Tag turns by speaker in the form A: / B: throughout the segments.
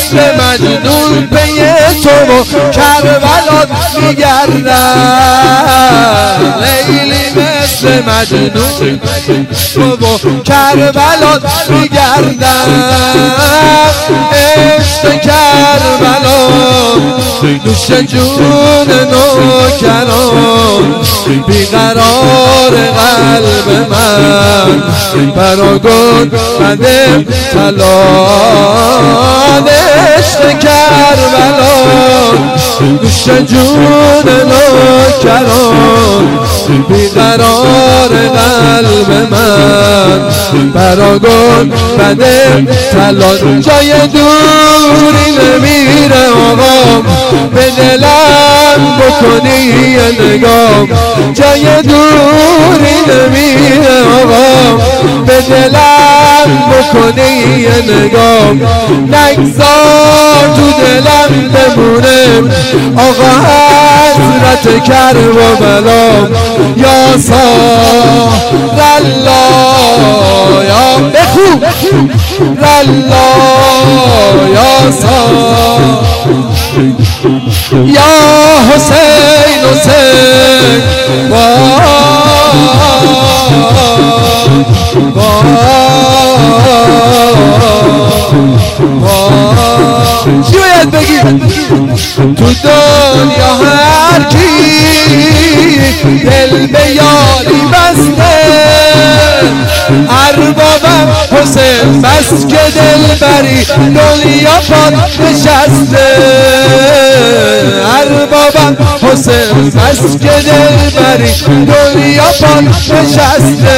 A: مثل مجنون پی تو و کربلات میگردم لیلی مثل مجنون تو و کربلات میگردم عشق کربلا دوش جون نوکران بیقرار قلب من براگون قدم تلان عشق کربلا دوش جون نوکران بیقرار قلب من براگون قدم تلان جای دوری نمیره آقام به دلم بکنی یه نگام جای دوری نمیره آقام به دلم بکنی یه نگام نگذار تو دلم بمونه آقا حضرت کربلا یا سار الله یا بخو الله یا سار یا حسین حسین چی باید بگی تو دنیا هر کی دل به یاری بسته اربابم حسین بس که دل بری دنیا پاد نشسته اربابم حسین بس که دل بری دنیا پاد نشسته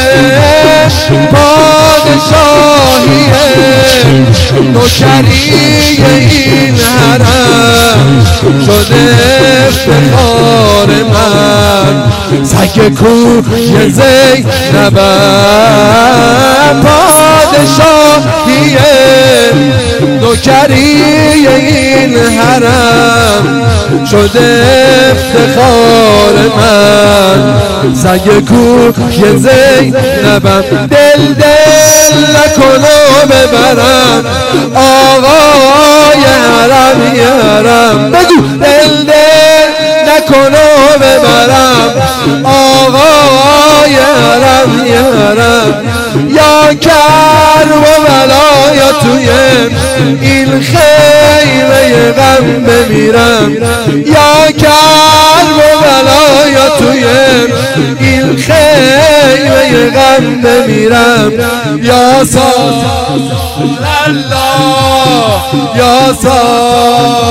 A: پادشاهیه نوکری این حرم شده افتخار من سگ کوی زینبم پادشاهیه نوکری این حرم شده افتخار من سگ کوی زینبم دل نکنو ببرم آقای حرم یارم بگو دل نکنو ببرم آقای حرم یارم یا کربلا یا توی این خیمه غم بمیرم یا کربلا یا توی این خیمه غم بمیرم یا سار الله یا سار